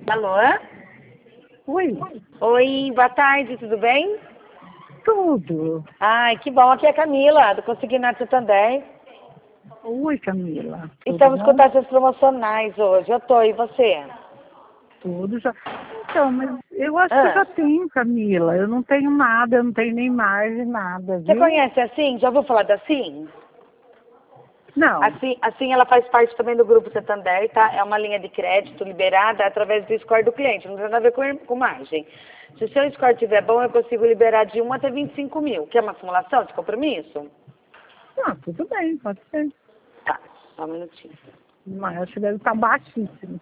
Alô? Oi, Oi, boa tarde, tudo bem? tudo. Ai, que bom. Aqui é a Camila, do Consignato Santander. Oi, Camila. Tudo Estamos com bom? taxas promocionais hoje. Eu tô, e você? Tudo já. Então, mas eu acho que eu Ah, já tenho, Camila. Eu não tenho nada, eu não tenho nem margem, nada, você viu? conhece a Sim? Já ouviu falar da Sim? Não. Assim, ela faz parte também do Grupo Santander, tá? É uma linha de crédito liberada através do score do cliente, não tem nada a ver com margem. Se o seu score estiver bom, eu consigo liberar de 1 até 25 mil. Quer uma simulação de compromisso? Ah, tudo bem, pode ser. Tá, só um minutinho. Mas acho que deve estar baixíssimo.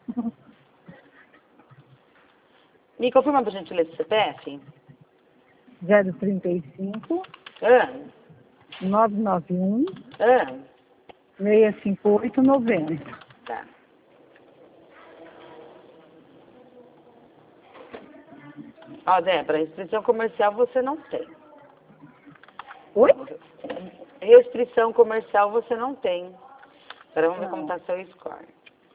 Me confirma, por gentileza, o CPF? 035 Ah, 991 ah, 658 90. tá. Ó, Débora, restrição comercial você não tem. Oi? Restrição comercial você não tem. Agora vamos ver como Não. tá seu score.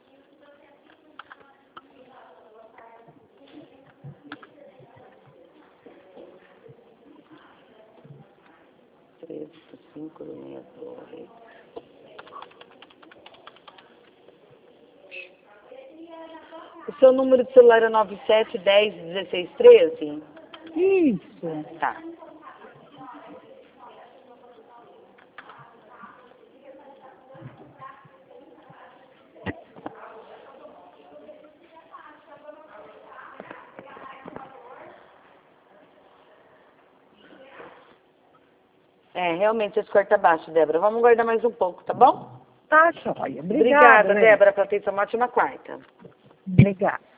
Três, cinco, 62. O seu número de celular é 97101613? Isso. Tá. É, realmente seu score tá baixo, Débora. Vamos guardar mais um pouco, tá bom? Tá, joia. Obrigada, Obrigada, né? Débora, pela atenção. Uma ótima quarta. Obrigada.